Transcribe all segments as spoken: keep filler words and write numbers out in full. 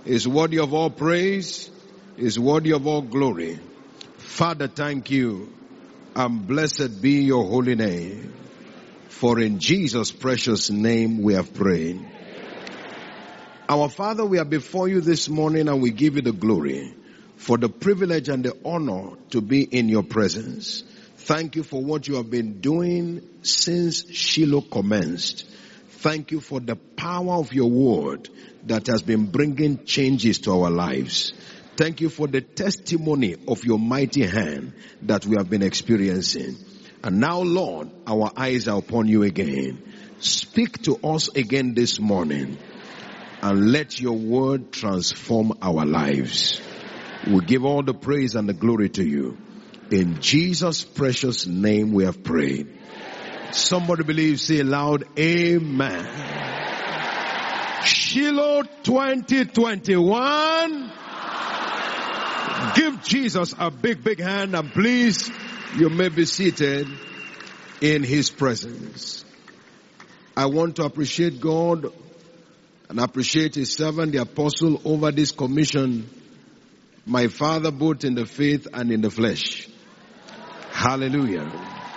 is worthy of all praise, is worthy of all glory. Father, thank you, and blessed be your holy name. For in Jesus' precious name we have prayed. Our Father, we are before you this morning and we give you the glory for the privilege and the honor to be in your presence. Thank you for what you have been doing since Shiloh commenced. Thank you for the power of your word that has been bringing changes to our lives. Thank you for the testimony of your mighty hand that we have been experiencing. And now, Lord, our eyes are upon you again. Speak to us again this morning and let your word transform our lives. We give all the praise and the glory to you. In Jesus' precious name we have prayed. Somebody believe, say loud, amen. Shiloh twenty twenty-one. Give Jesus a big, big hand, and please, you may be seated in his presence. I want to appreciate God and appreciate his servant, the apostle, over this commission. My father, both in the faith and in the flesh. Hallelujah.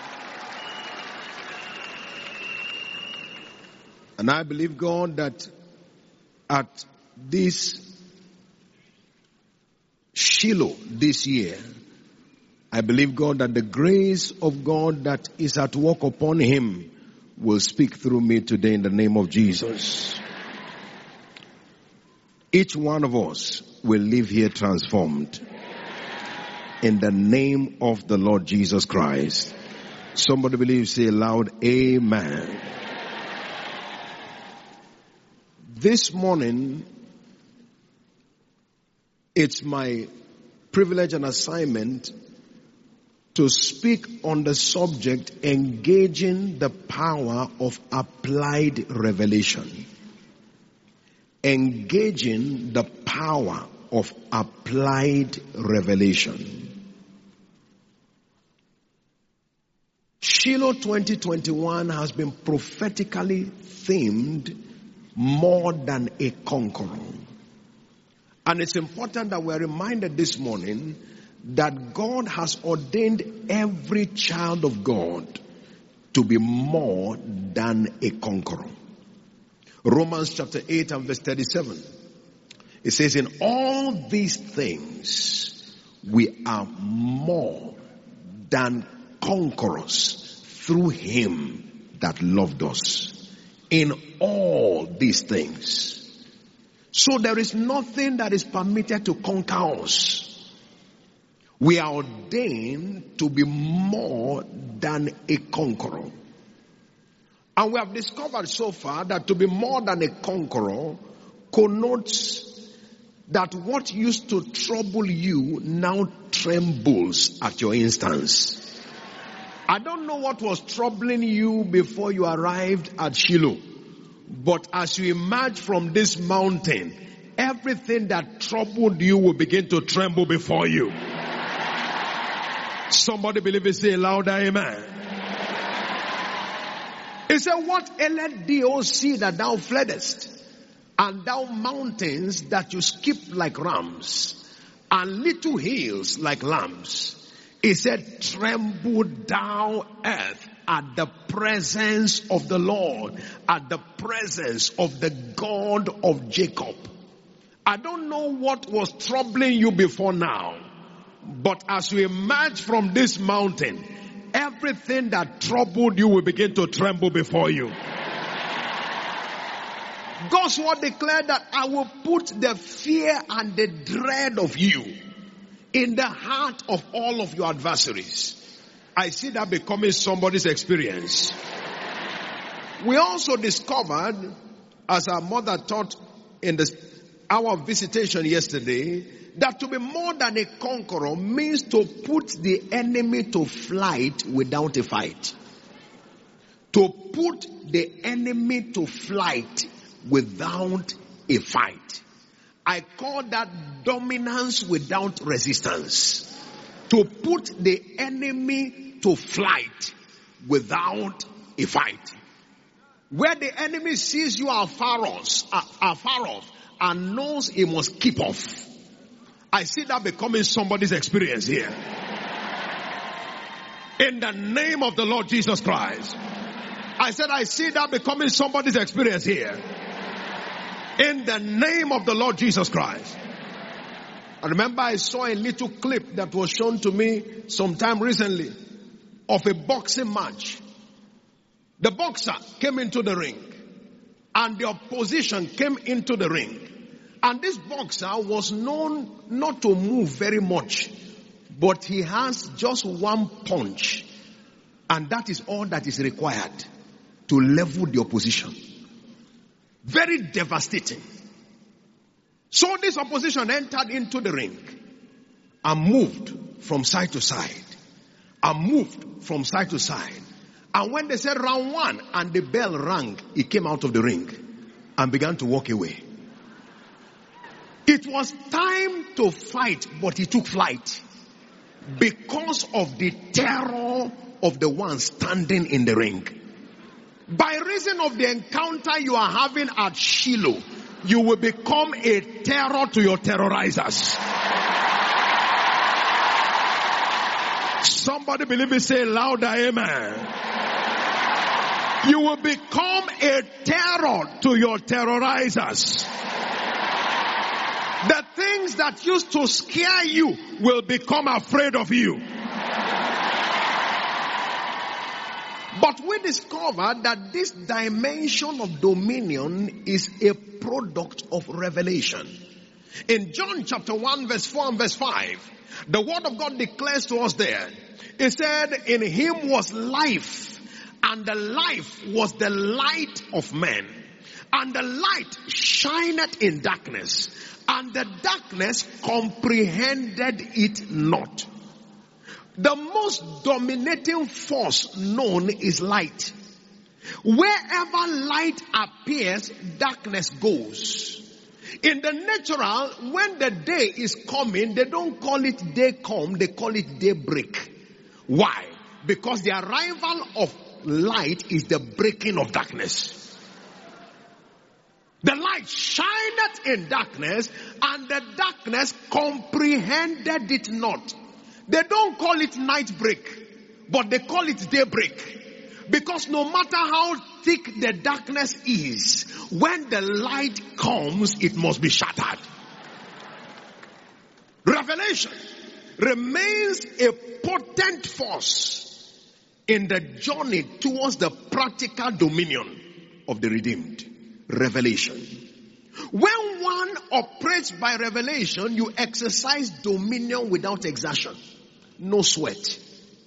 And I believe, God, that at this Shiloh this year, I believe, God, that the grace of God that is at work upon him will speak through me today in the name of Jesus. Each one of us will live here transformed in the name of the Lord Jesus Christ. Somebody believe, say loud, amen. This morning, it's my privilege and assignment to speak on the subject, engaging the power of applied revelation. Engaging the power of applied revelation. Shiloh twenty twenty-one has been prophetically themed more than a conqueror. And it's important that we're reminded this morning that God has ordained every child of God to be more than a conqueror. Romans chapter eight and verse thirty-seven. It says, in all these things we are more than conquerors through him that loved us. In all these things. So there is nothing that is permitted to conquer us. We are ordained to be more than a conqueror. And we have discovered so far that to be more than a conqueror connotes that what used to trouble you now trembles at your instance. I don't know what was troubling you before you arrived at Shiloh. But as you emerge from this mountain, everything that troubled you will begin to tremble before you. Somebody believe it, say louder, amen. He said, what ailed thee, O sea, that thou fleddest? And thou mountains that you skip like rams, and little hills like lambs. He said, tremble thou earth at the presence of the Lord, at the presence of the God of Jacob. I don't know what was troubling you before now, but as you emerge from this mountain, everything that troubled you will begin to tremble before you. God's word declared that I will put the fear and the dread of you in the heart of all of your adversaries. I see that becoming somebody's experience. We also discovered, as our mother taught in the hour of visitation yesterday, that to be more than a conqueror means to put the enemy to flight without a fight. To put the enemy to flight without a fight. I call that dominance without resistance. To put the enemy to flight without a fight. Where the enemy sees you afar off, afar off and knows he must keep off. I see that becoming somebody's experience here. In the name of the Lord Jesus Christ. I said I see that becoming somebody's experience here. In the name of the Lord Jesus Christ. I remember I saw a little clip that was shown to me sometime recently of a boxing match. The boxer came into the ring and the opposition came into the ring. And this boxer was known not to move very much, but he has just one punch. And that is all that is required to level the opposition. Very devastating. So this opposition entered into the ring and moved from side to side. And moved from side to side. And when they said round one and the bell rang, he came out of the ring and began to walk away. It was time to fight, but he took flight because of the terror of the one standing in the ring. By reason of the encounter you are having at Shiloh, you will become a terror to your terrorizers. Somebody believe me, say louder, amen. You will become a terror to your terrorizers. The things that used to scare you will become afraid of you. But we discovered that this dimension of dominion is a product of revelation. In John chapter one verse four and verse five, the word of God declares to us there, it said, in him was life, and the life was the light of men. And the light shineth in darkness, and the darkness comprehended it not. The most dominating force known is light. Wherever light appears, darkness goes. In the natural, when the day is coming, they don't call it day come, they call it daybreak. Why? Because the arrival of light is the breaking of darkness. The light shineth in darkness, and the darkness comprehended it not. They don't call it night break, but they call it daybreak. Because no matter how thick the darkness is, when the light comes, it must be shattered. Revelation remains a potent force in the journey towards the practical dominion of the redeemed. Revelation. When one operates by revelation, you exercise dominion without exertion. No sweat.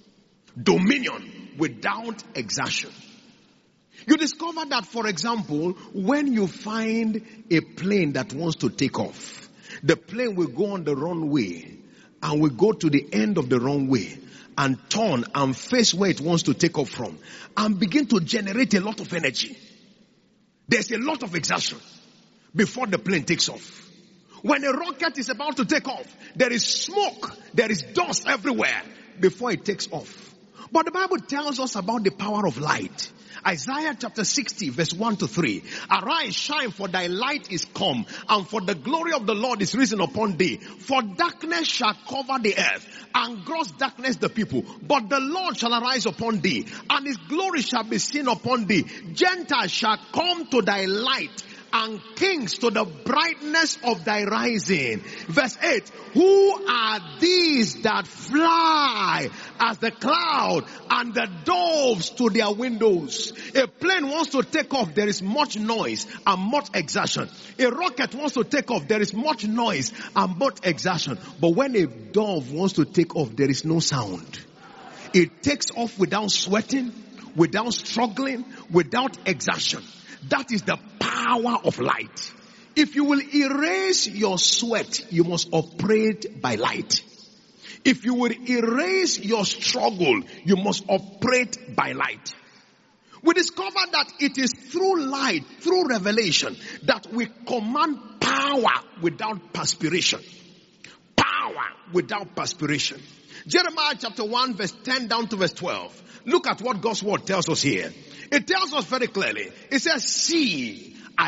Dominion without exertion. You discover that, for example, when you find a plane that wants to take off, the plane will go on the runway and will go to the end of the runway and turn and face where it wants to take off from and begin to generate a lot of energy. There's a lot of exertion before the plane takes off. When a rocket is about to take off, there is smoke, there is dust everywhere before it takes off. But the Bible tells us about the power of light. Isaiah chapter sixty verse one to three. Arise, shine, for thy light is come, and for the glory of the Lord is risen upon thee. For darkness shall cover the earth, and gross darkness the people. But the Lord shall arise upon thee, and his glory shall be seen upon thee. Gentiles shall come to thy light, and kings to the brightness of thy rising. Verse eight. Who are these that fly as the cloud, and the doves to their windows? A plane wants to take off, there is much noise and much exertion. A rocket wants to take off, there is much noise and much exertion. But when a dove wants to take off, there is no sound. It takes off without sweating, without struggling, without exertion. That is the power of light. If you will erase your sweat, you must operate by light. If you will erase your struggle, you must operate by light. We discover that it is through light, through revelation, that we command power without perspiration. Power without perspiration. Jeremiah chapter one verse ten down to verse twelve. Look at what God's word tells us here. It tells us very clearly. It says, see, I have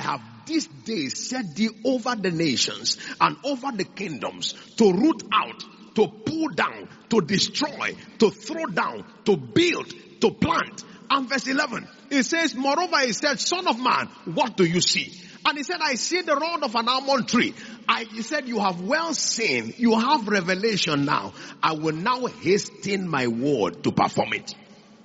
this day set thee over the nations and over the kingdoms, to root out, to pull down, to destroy, to throw down, to build, to plant. And verse eleven, it says, moreover, he said, son of man, what do you see? And he said, I see the rod of an almond tree. I, he said, you have well seen, you have revelation now. I will now hasten my word to perform it.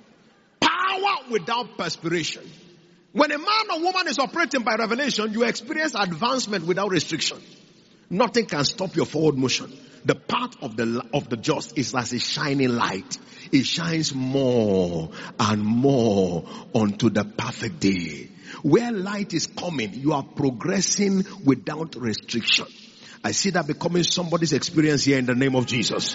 Power without perspiration. When a man or woman is operating by revelation, you experience advancement without restriction. Nothing can stop your forward motion. The path of the of the just is as a shining light. It shines more and more unto the perfect day. Where light is coming, you are progressing without restriction. I see that becoming somebody's experience here in the name of Jesus.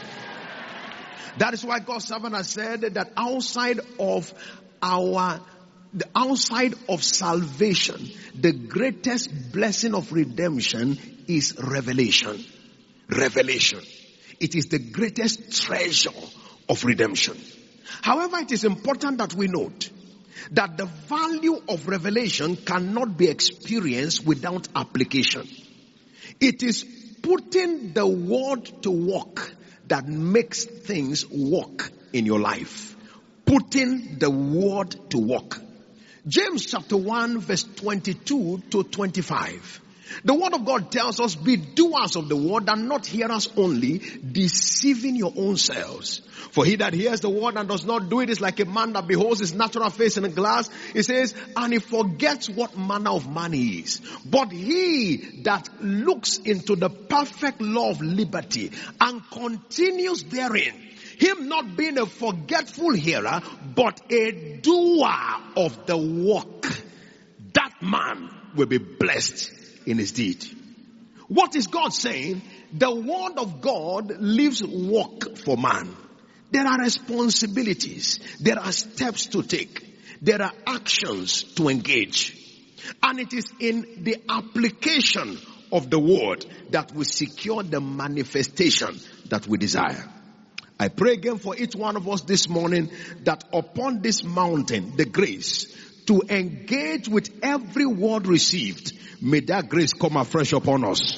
That is why God's servant has said that outside of our, the outside of salvation, the greatest blessing of redemption is revelation. Revelation. It is the greatest treasure of redemption. However, it is important that we note that the value of revelation cannot be experienced without application. It is putting the word to work that makes things work in your life. Putting the word to work. James chapter one verse twenty-two to twenty-five. The word of God tells us, be doers of the word and not hearers only, deceiving your own selves. For he that hears the word and does not do it is like a man that beholds his natural face in a glass. He says, and he forgets what manner of man he is. But he that looks into the perfect law of liberty and continues therein, him not being a forgetful hearer, but a doer of the work, that man will be blessed in his deed. What is God saying? The word of God leaves work for man. There are responsibilities. There are steps to take. There are actions to engage. And it is in the application of the word that will secure the manifestation that we desire. I pray again for each one of us this morning that upon this mountain, the grace to engage with every word received, may that grace come afresh upon us.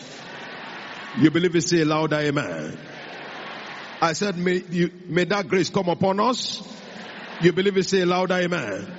You believe it? Say louder, amen. I said, may, you, may that grace come upon us. You believe it? Say louder, amen.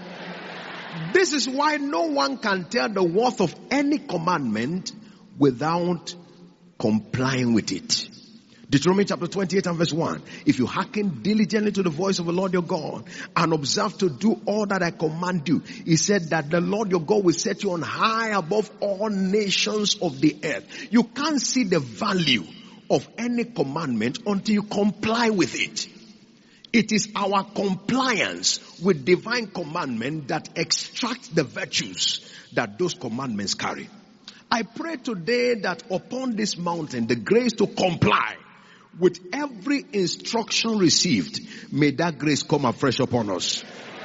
This is why no one can tell the worth of any commandment without complying with it. Deuteronomy chapter twenty-eight and verse one. If you hearken diligently to the voice of the Lord your God and observe to do all that I command you, he said that the Lord your God will set you on high above all nations of the earth. You can't see the value of any commandment until you comply with it. It is our compliance with divine commandment that extracts the virtues that those commandments carry. I pray today that upon this mountain, the grace to comply with every instruction received, may that grace come afresh upon us.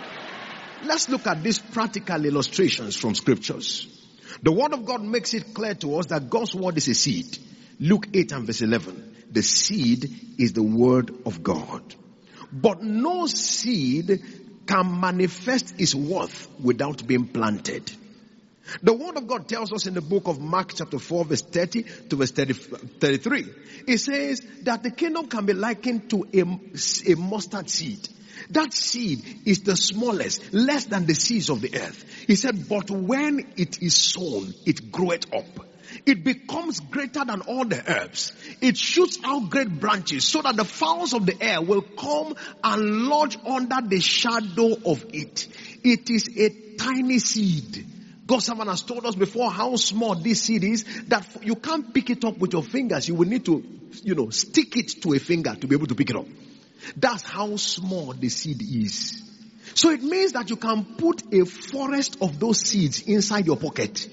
Let's look at these practical illustrations from scriptures. The word of God makes it clear to us that God's word is a seed. Luke eight and verse eleven. The seed is the word of God. But no seed can manifest its worth without being planted. The word of God tells us in the book of Mark chapter four verse thirty to verse thirty-three. It says that the kingdom can be likened to a, a mustard seed. That seed is the smallest, less than the seeds of the earth. He said, but when it is sown, it groweth up. It becomes greater than all the herbs. It shoots out great branches so that the fowls of the air will come and lodge under the shadow of it. It is a tiny seed. God's servant has told us before how small this seed is, that you can't pick it up with your fingers. You will need to, you know, stick it to a finger to be able to pick it up. That's how small the seed is. So it means that you can put a forest of those seeds inside your pocket.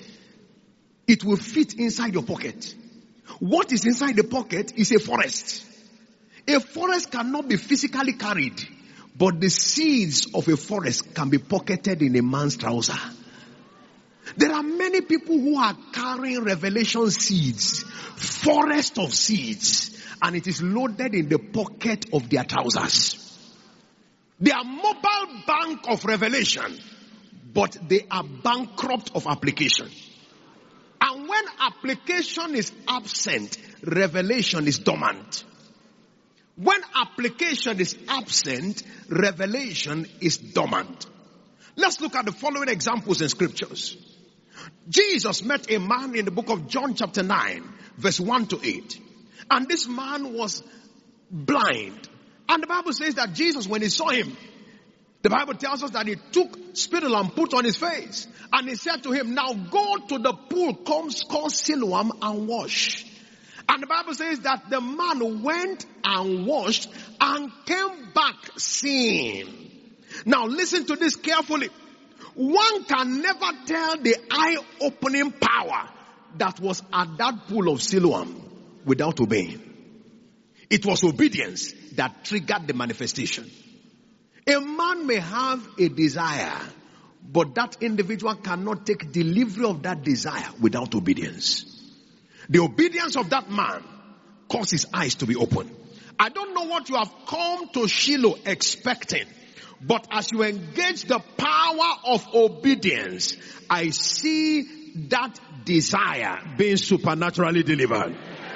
It will fit inside your pocket. What is inside the pocket is a forest. A forest cannot be physically carried, but the seeds of a forest can be pocketed in a man's trouser. There are many people who are carrying revelation seeds, forest of seeds, and it is loaded in the pocket of their trousers. They are mobile bank of revelation, but they are bankrupt of application. when application is absent, revelation is dormant. When application is absent, revelation is dormant. Let's look at the following examples in scriptures. Jesus met a man in the book of John chapter nine, verse one to eight. And this man was blind. And the Bible says that Jesus, when he saw him, the Bible tells us that he took spittle and put on his face. And he said to him, now go to the pool called Siloam and wash. And the Bible says that the man went and washed and came back seeing. Now listen to this carefully. One can never tell the eye-opening power that was at that pool of Siloam without obeying. It was obedience that triggered the manifestation. A man may have a desire, but that individual cannot take delivery of that desire without obedience. The obedience of that man caused his eyes to be open. I don't know what you have come to Shiloh expecting, but as you engage the power of obedience, I see that desire being supernaturally delivered.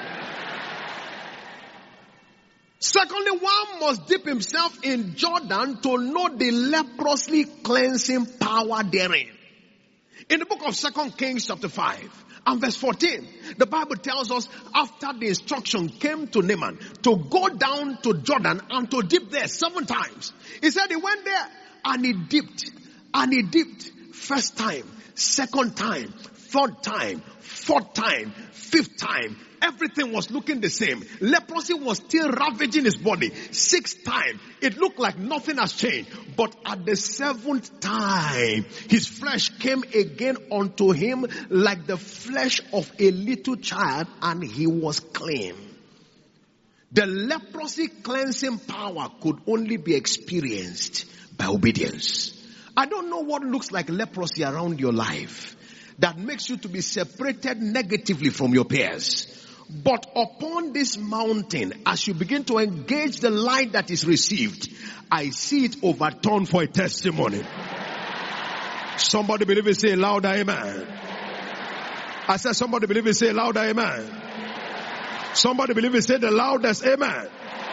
Secondly, one must dip himself in Jordan to know the leprosy cleansing power therein. In the book of Second Kings chapter five and verse fourteen, the Bible tells us after the instruction came to Naaman to go down to Jordan and to dip there seven times. He said he went there and he dipped and he dipped first time, second time, third time, fourth time, fifth time. Everything was looking the same. Leprosy was still ravaging his body. Sixth time, it looked like nothing has changed. But at the seventh time, his flesh came again unto him like the flesh of a little child, and he was clean. The leprosy cleansing power could only be experienced by obedience. I don't know what looks like leprosy around your life that makes you to be separated negatively from your peers. But upon this mountain, as you begin to engage the light that is received, I see it overturned for a testimony. Somebody believe it, say louder amen. I said somebody believe it, say louder amen. Somebody believe it, say the loudest amen.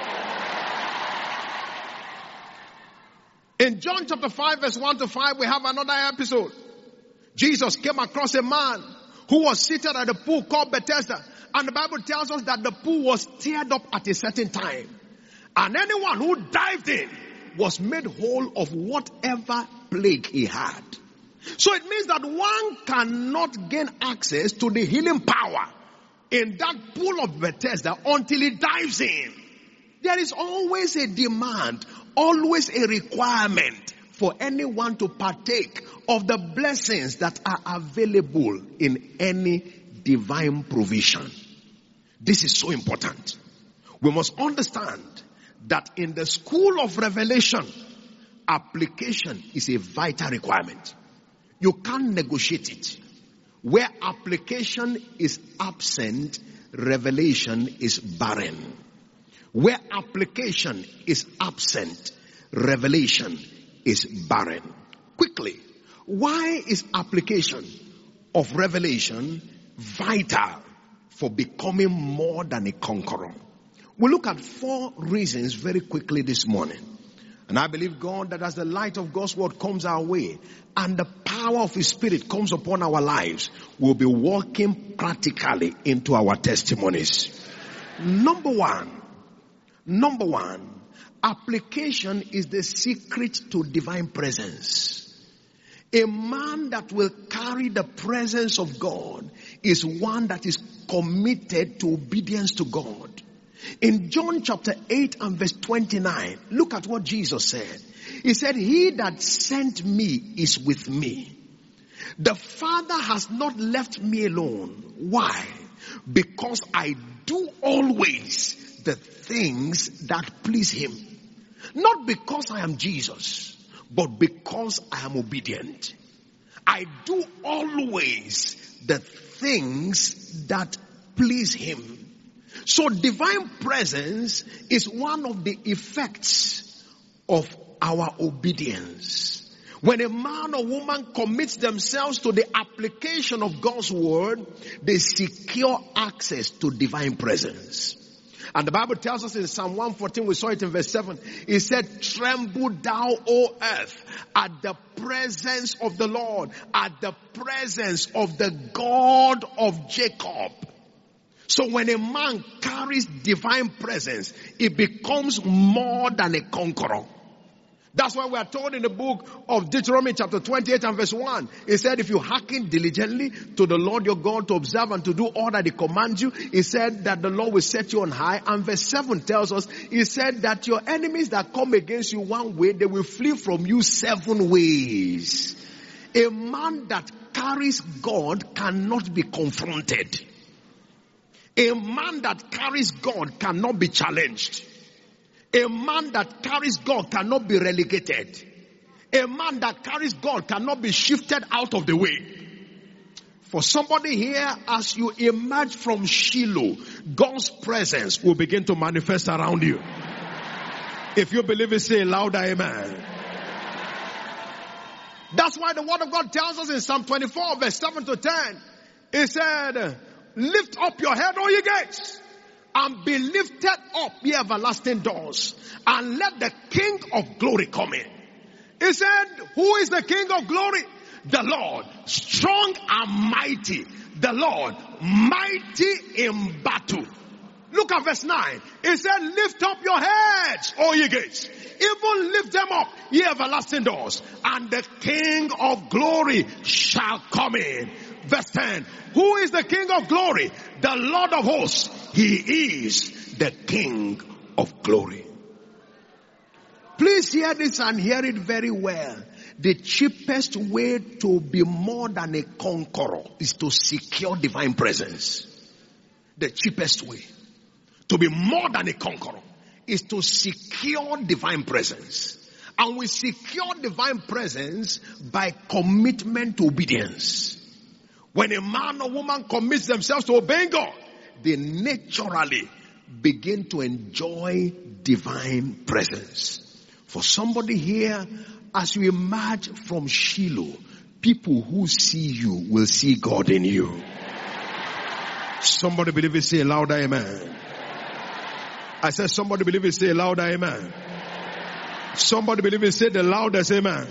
In John chapter five verse one to five, we have another episode. Jesus came across a man who was seated at a pool called Bethesda. And the Bible tells us that the pool was stirred up at a certain time. And anyone who dived in was made whole of whatever plague he had. So it means that one cannot gain access to the healing power in that pool of Bethesda until he dives in. There is always a demand, always a requirement for anyone to partake of the blessings that are available in any divine provision. This is so important. We must understand that in the school of revelation, application is a vital requirement. You can't negotiate it. Where application is absent, revelation is barren. Where application is absent, revelation is barren. Quickly, why is application of revelation vital for becoming more than a conqueror? We'll look at four reasons very quickly this morning. And I believe God that as the light of God's word comes our way and the power of His Spirit comes upon our lives, we'll be walking practically into our testimonies. Number one, number one, application is the secret to divine presence. A man that will carry the presence of God is one that is committed to obedience to God. In John chapter eight and verse twenty-nine, look at what Jesus said. He said, "He that sent me is with me. The Father has not left me alone." Why? Because I do always the things that please Him. Not because I am Jesus, but because I am obedient. I do always the things that please Him. So divine presence is one of the effects of our obedience. When a man or woman commits themselves to the application of God's word, they secure access to divine presence. And the Bible tells us in Psalm one fourteen, we saw it in verse seven, it said, tremble thou, O earth, at the presence of the Lord, at the presence of the God of Jacob. So when a man carries divine presence, it becomes more than a conqueror. That's why we are told in the book of Deuteronomy chapter twenty-eight and verse one. It said, if you hearken diligently to the Lord your God to observe and to do all that he commands you, he said that the Lord will set you on high. And verse seven tells us, he said that your enemies that come against you one way, they will flee from you seven ways. A man that carries God cannot be confronted. A man that carries God cannot be challenged. A man that carries God cannot be relegated. A man that carries God cannot be shifted out of the way. For somebody here, as you emerge from Shiloh, God's presence will begin to manifest around you. If you believe it, say louder, amen. That's why the word of God tells us in Psalm twenty-four, verse seven to ten. It said, lift up your head, O ye gates, and be lifted up, ye everlasting doors, and let the King of glory come in. He said, who is the King of glory? The Lord, strong and mighty. The Lord, mighty in battle. Look at verse nine. It said, lift up your heads, O ye gates. Even lift them up, ye everlasting doors, and the King of glory shall come in. Verse ten. Who is the King of glory? The Lord of hosts. He is the King of glory. Please hear this and hear it very well. The cheapest way to be more than a conqueror is to secure divine presence. The cheapest way to be more than a conqueror is to secure divine presence. And we secure divine presence by commitment to obedience. When a man or woman commits themselves to obeying God, they naturally begin to enjoy divine presence. For somebody here, as you emerge from Shiloh, people who see you will see God in you. Somebody believe it, say louder, amen. I said somebody believe it, say louder, amen. Somebody believe it, say the loudest, amen.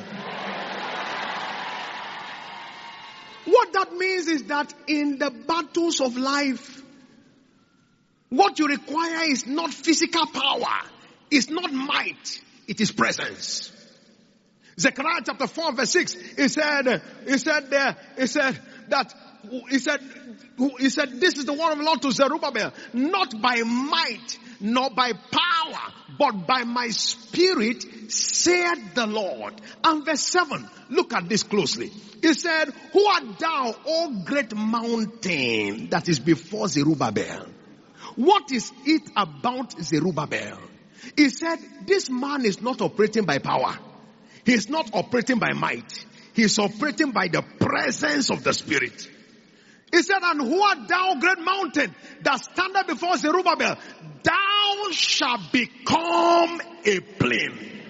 What that means is that in the battles of life, what you require is not physical power, it's not might, it is presence. Zechariah chapter four verse six, he said, he said there, he said that, he said, he said, this is the word of the Lord to Zerubbabel, not by might, nor by power, but by my spirit, said the Lord. And verse seven, look at this closely. He said, who art thou, O great mountain that is before Zerubbabel? What is it about Zerubbabel? He said, this man is not operating by power. He is not operating by might. He is operating by the presence of the Spirit. He said, and who art thou, great mountain, that standeth before Zerubbabel? Thou shalt become a plain.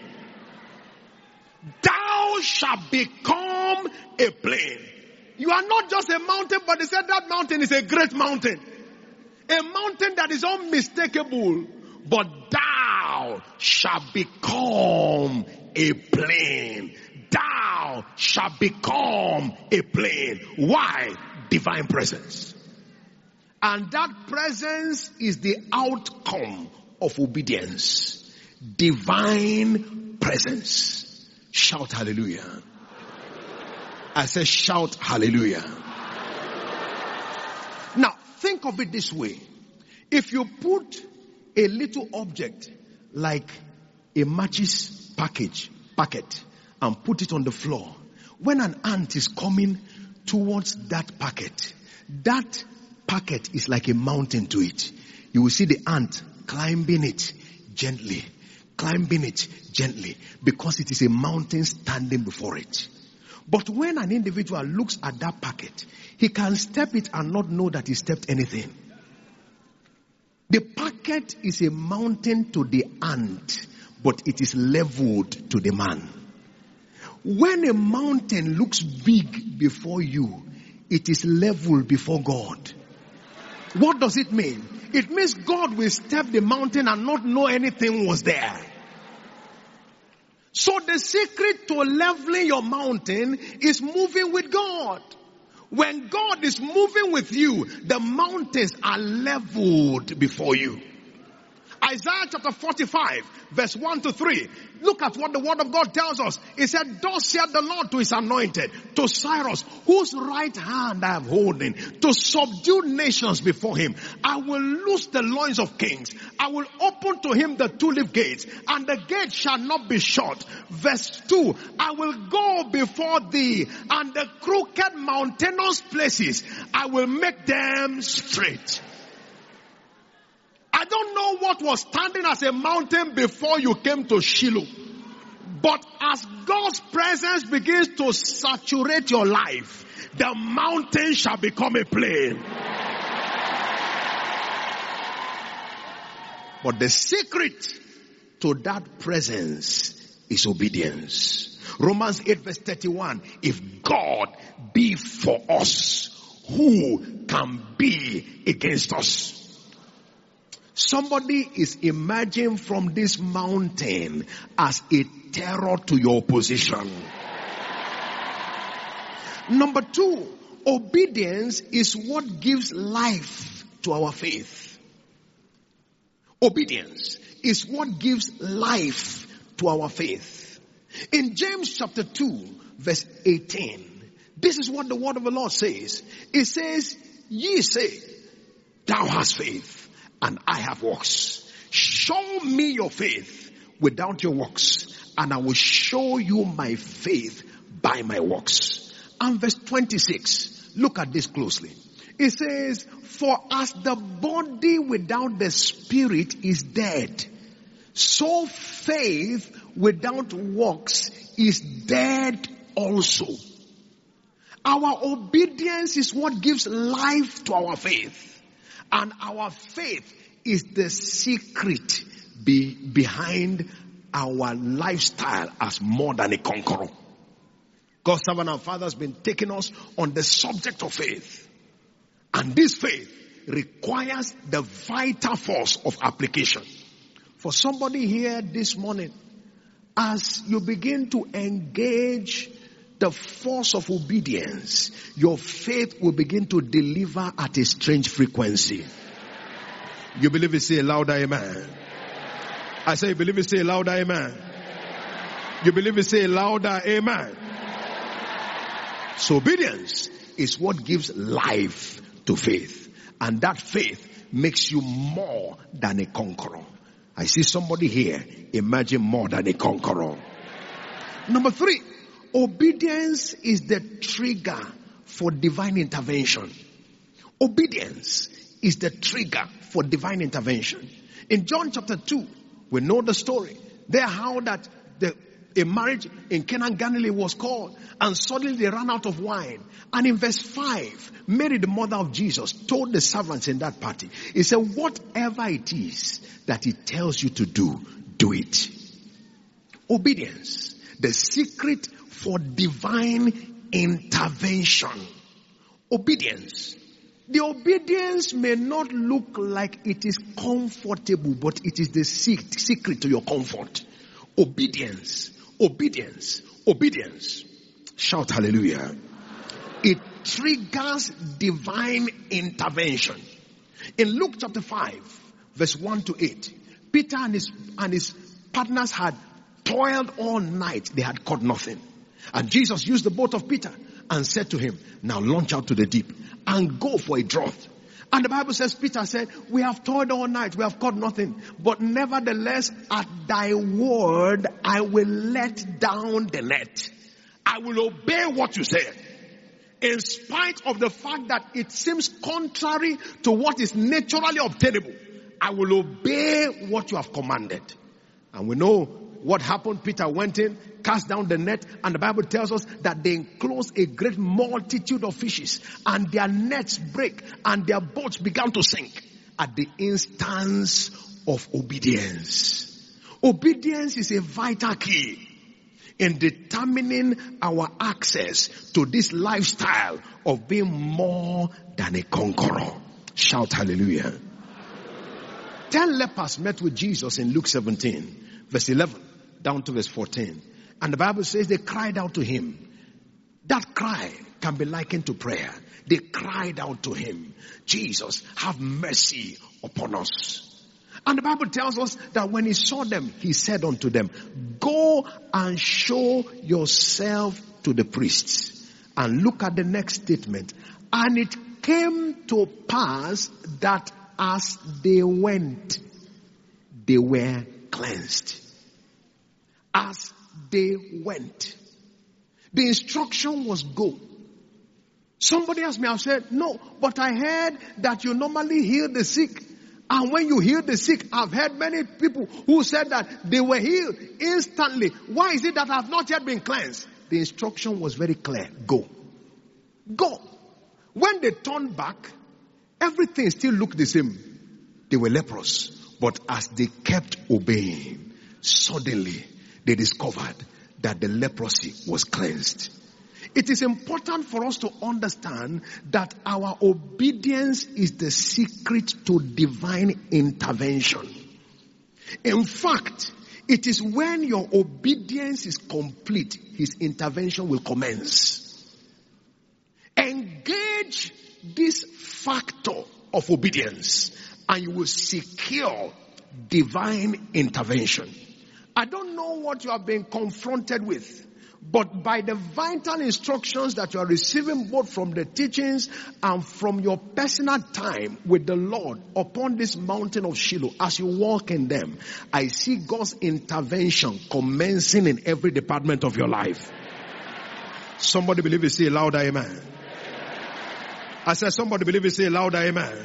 Thou shalt become a plain. You are not just a mountain, but he said that mountain is a great mountain. A mountain that is unmistakable. But thou shalt become a plain. Thou shalt become a plain. Why? Divine presence. And that presence is the outcome of obedience. Divine presence. Shout hallelujah. I say shout hallelujah. Now think of it this way. If you put a little object like a matches package, packet, and put it on the floor, when an ant is coming towards that packet, that packet is like a mountain to it. You will see the ant climbing it gently, climbing it gently, because it is a mountain standing before it. But when an individual looks at that packet, he can step it and not know that he stepped anything. The packet is a mountain to the ant, but it is leveled to the man. When a mountain looks big before you, it is level before God. What does it mean? It means God will step the mountain and not know anything was there. So the secret to leveling your mountain is moving with God. When God is moving with you, the mountains are leveled before you. Isaiah chapter forty-five, verse one to three. Look at what the word of God tells us. It said, thus saith the Lord to his anointed, to Cyrus, whose right hand I have holden, to subdue nations before him. I will loose the loins of kings. I will open to him the tulip gates, and the gate shall not be shut. Verse two, I will go before thee, and the crooked mountainous places, I will make them straight. I don't know what was standing as a mountain before you came to Shiloh. But as God's presence begins to saturate your life, the mountain shall become a plain. But the secret to that presence is obedience. Romans eight verse thirty-one. If God be for us, who can be against us? Somebody is emerging from this mountain as a terror to your opposition. Number two, obedience is what gives life to our faith. Obedience is what gives life to our faith. In James chapter two, verse eighteen, this is what the word of the Lord says. It says, ye say, thou hast faith, and I have works. Show me your faith without your works, and I will show you my faith by my works. And verse twenty-six, look at this closely. It says, for as the body without the spirit is dead, so faith without works is dead also. Our obedience is what gives life to our faith. And our faith is the secret be behind our lifestyle as more than a conqueror. God's servant and Father has been taking us on the subject of faith. And this faith requires the vital force of application. For somebody here this morning, as you begin to engage the force of obedience, your faith will begin to deliver at a strange frequency. You believe it? Say a louder amen. I say, you believe it? Say a louder amen. You believe it? Say a louder amen. So obedience is what gives life to faith. And that faith makes you more than a conqueror. I see somebody here emerging more than a conqueror. Number three, obedience is the trigger for divine intervention. Obedience is the trigger for divine intervention. In John chapter two, we know the story. There how that the, a marriage in Cana Galilee was called, and suddenly they ran out of wine. And in verse five, Mary, the mother of Jesus, told the servants in that party, he said, whatever it is that he tells you to do, do it. Obedience, the secret for divine intervention. Obedience. The obedience may not look like it is comfortable, but it is the secret to your comfort. Obedience. Obedience. Obedience. Shout hallelujah. It triggers divine intervention. In Luke chapter five, verse one to eight, Peter and his, and his partners had toiled all night. They had caught nothing. And Jesus used the boat of Peter and said to him, now launch out to the deep and go for a draught. And the Bible says, Peter said, we have toiled all night, we have caught nothing. But nevertheless, at thy word, I will let down the net. I will obey what you said. In spite of the fact that it seems contrary to what is naturally obtainable, I will obey what you have commanded. And we know what happened. Peter went in, cast down the net, and the Bible tells us that they enclosed a great multitude of fishes, and their nets break, and their boats began to sink at the instance of obedience. Obedience is a vital key. in determining our access to this lifestyle of being more than a conqueror. Shout hallelujah. Ten lepers met with Jesus in Luke seventeen, verse eleven, down to verse fourteen. And the Bible says they cried out to him. That cry can be likened to prayer. They cried out to him, Jesus, have mercy upon us. And the Bible tells us that when he saw them, he said unto them, go and show yourself to the priests. And look at the next statement. And it came to pass that as they went, they were cleansed. As they went. The instruction was go. Somebody asked me, I said, no, but I heard that you normally heal the sick. And when you heal the sick, I've heard many people who said that they were healed instantly. Why is it that I have not yet been cleansed? The instruction was very clear. Go. Go. When they turned back, everything still looked the same. They were leprous. But as they kept obeying, suddenly they discovered that the leprosy was cleansed. It is important for us to understand that our obedience is the secret to divine intervention. In fact, it is when your obedience is complete, his intervention will commence. Engage this factor of obedience and you will secure divine intervention. I don't know what you have been confronted with, but by the vital instructions that you are receiving both from the teachings and from your personal time with the Lord upon this mountain of Shiloh, as you walk in them, I see God's intervention commencing in every department of your life. Somebody believe it, say louder amen. I said somebody believe it, say louder amen.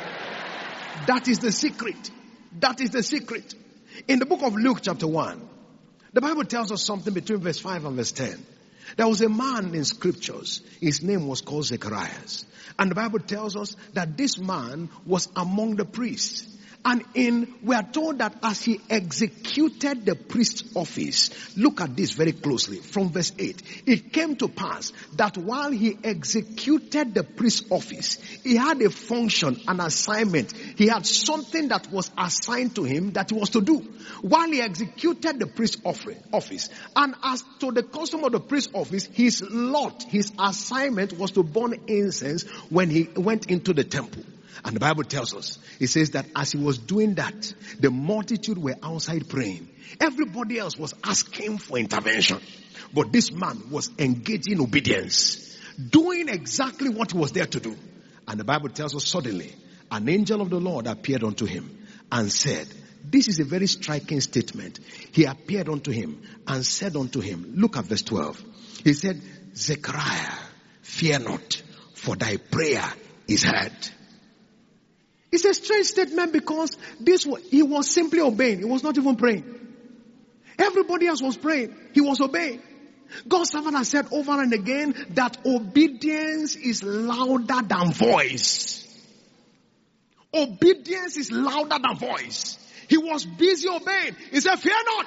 That is the secret. That is the secret. In the book of Luke chapter one, the Bible tells us something between verse five and verse ten. There was a man in scriptures. His name was called Zacharias. And the Bible tells us that this man was among the priests. And in, we are told that as he executed the priest's office, look at this very closely from verse eight. It came to pass that while he executed the priest's office, he had a function, an assignment. He had something that was assigned to him that he was to do while he executed the priest's office. And as to the custom of the priest's office, his lot, his assignment was to burn incense when he went into the temple. And the Bible tells us, it says that as he was doing that, the multitude were outside praying. Everybody else was asking for intervention. But this man was engaging in obedience, doing exactly what he was there to do. And the Bible tells us suddenly, an angel of the Lord appeared unto him and said, this is a very striking statement. He appeared unto him and said unto him, look at verse twelve. He said, Zechariah, fear not, for thy prayer is heard. It's a strange statement because this was, he was simply obeying. He was not even praying. Everybody else was praying. He was obeying. God's servant has said over and again that obedience is louder than voice. Obedience is louder than voice. He was busy obeying. He said, fear not.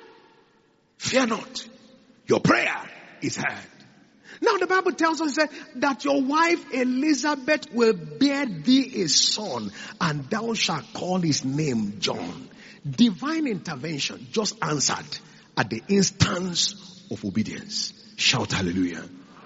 Fear not. Your prayer is heard. Now the Bible tells us that your wife Elizabeth will bear thee a son, and thou shalt call his name John. Divine intervention just answered at the instance of obedience. Shout hallelujah.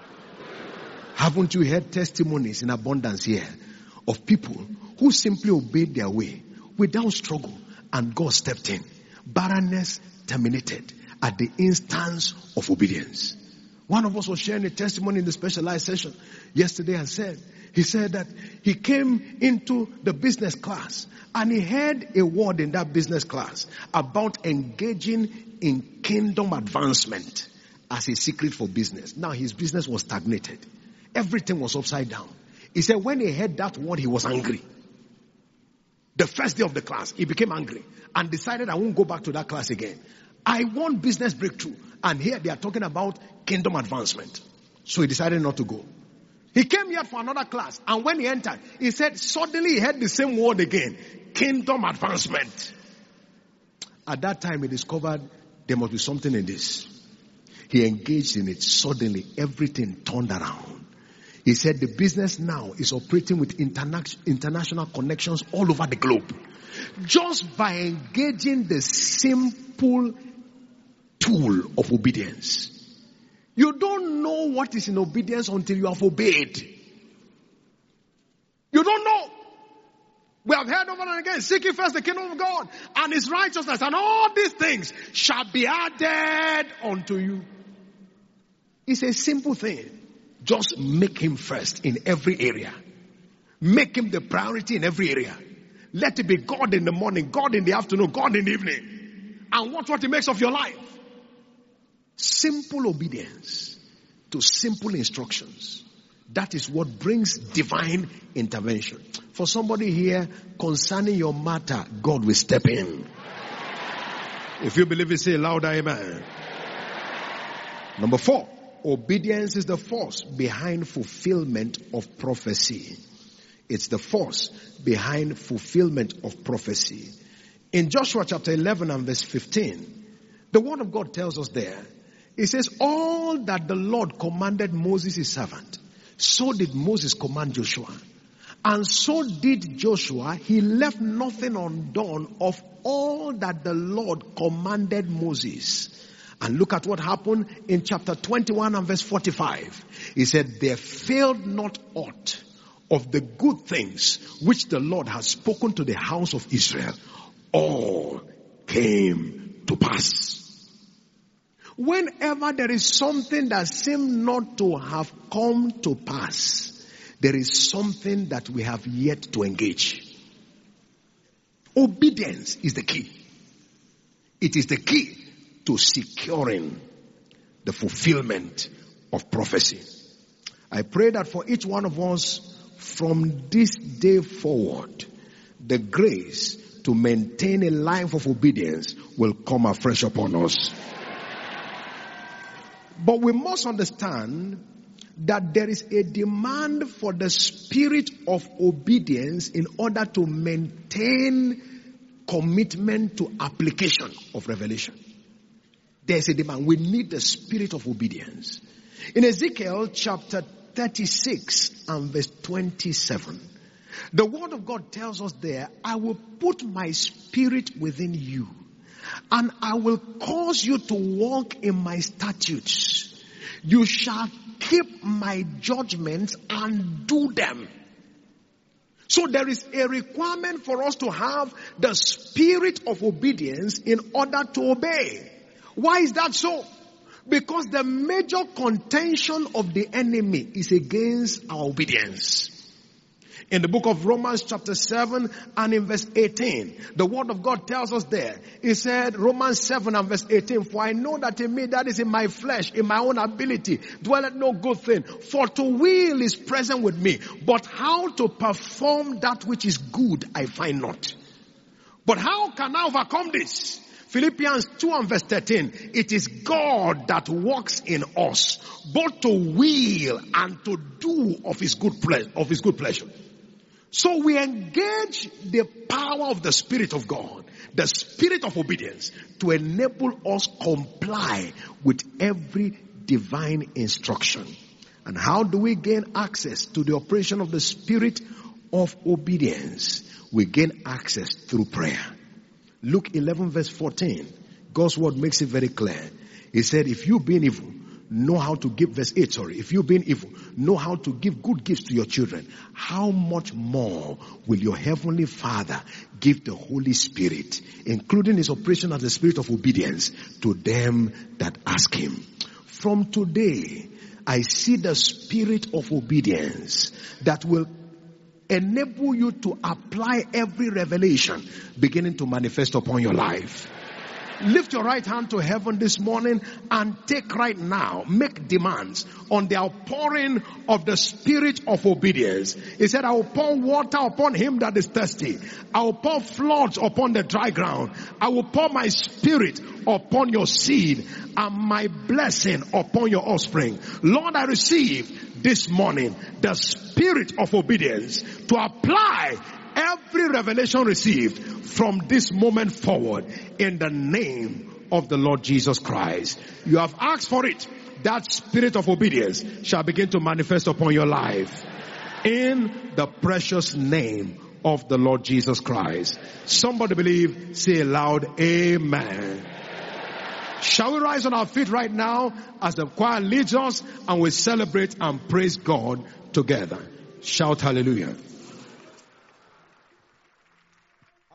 Haven't you heard testimonies in abundance here of people who simply obeyed their way without struggle and God stepped in? Barrenness terminated at the instance of obedience. One of us was sharing a testimony in the specialized session yesterday and said, he said that he came into the business class and he heard a word in that business class about engaging in kingdom advancement as a secret for business. Now his business was stagnated. Everything was upside down. He said when he heard that word, he was angry. The first day of the class, he became angry and decided I won't go back to that class again. I want business breakthrough. And here they are talking about kingdom advancement. So he decided not to go. He came here for another class. And when he entered, he said, suddenly he heard the same word again. Kingdom advancement. At that time, he discovered there must be something in this. he engaged in it. Suddenly, everything turned around. He said the business now is operating with interna- international connections all over the globe. Just by engaging the simple tool of obedience. You don't know what is in obedience until you have obeyed. You don't know. We have heard over and again, seek ye first the kingdom of God and his righteousness, and all these things shall be added unto you. It's a simple thing. Just make him first in every area. Make him the priority in every area. Let it be God in the morning, God in the afternoon, God in the evening. And watch what he makes of your life. Simple obedience to simple instructions. That is what brings divine intervention. For somebody here, concerning your matter, God will step in. If you believe it, say louder, amen. Number four, obedience is the force behind fulfillment of prophecy. It's the force behind fulfillment of prophecy. In Joshua chapter eleven and verse fifteen, the word of God tells us there, it says, all that the Lord commanded Moses his servant, so did Moses command Joshua. And so did Joshua. He left nothing undone of all that the Lord commanded Moses. And look at what happened in chapter twenty-one and verse forty-five. He said, there failed not aught of the good things which the Lord has spoken to the house of Israel. All came to pass. Whenever there is something that seems not to have come to pass, there is something that we have yet to engage. Obedience is the key. It is the key to securing the fulfillment of prophecy. I pray that for each one of us from this day forward, the grace to maintain a life of obedience will come afresh upon us. But we must understand that there is a demand for the spirit of obedience in order to maintain commitment to application of revelation. There's a demand. We need the spirit of obedience. In Ezekiel chapter thirty-six and verse twenty-seven, the word of God tells us there, I will put my spirit within you, and I will cause you to walk in my statutes. You shall keep my judgments and do them. So there is a requirement for us to have the spirit of obedience in order to obey. Why is that so? Because the major contention of the enemy is against our obedience. In the book of Romans chapter seven and in verse eighteen, the word of God tells us there, he said, Romans seven and verse eighteen, for I know that in me, that is in my flesh, in my own ability, dwelleth no good thing. For to will is present with me, but how to perform that which is good I find not. But how can I overcome this? Philippians two and verse thirteen, it is God that works in us, both to will and to do of his good pleasure, of his good pleasure. So we engage the power of the Spirit of God, the spirit of obedience, to enable us comply with every divine instruction. And how do we gain access to the operation of the spirit of obedience? We gain access through prayer. Luke eleven verse fourteen, God's word makes it very clear. He said, if you being evil, know how to give, verse eight, sorry, if you being evil, know how to give good gifts to your children, how much more will your heavenly Father give the Holy Spirit, including his operation as the spirit of obedience, to them that ask him. From today, I see the spirit of obedience that will enable you to apply every revelation beginning to manifest upon your life. Lift your right hand to heaven this morning and take right now, make demands on the outpouring of the spirit of obedience. He said, I will pour water upon him that is thirsty. I will pour floods upon the dry ground. I will pour my spirit upon your seed and my blessing upon your offspring. Lord, I receive this morning the spirit of obedience to apply every revelation received from this moment forward in the name of the Lord Jesus Christ. You have asked for it. That spirit of obedience shall begin to manifest upon your life. In the precious name of the Lord Jesus Christ. Somebody believe, say aloud, amen. Shall we rise on our feet right now as the choir leads us and we celebrate and praise God together? Shout hallelujah.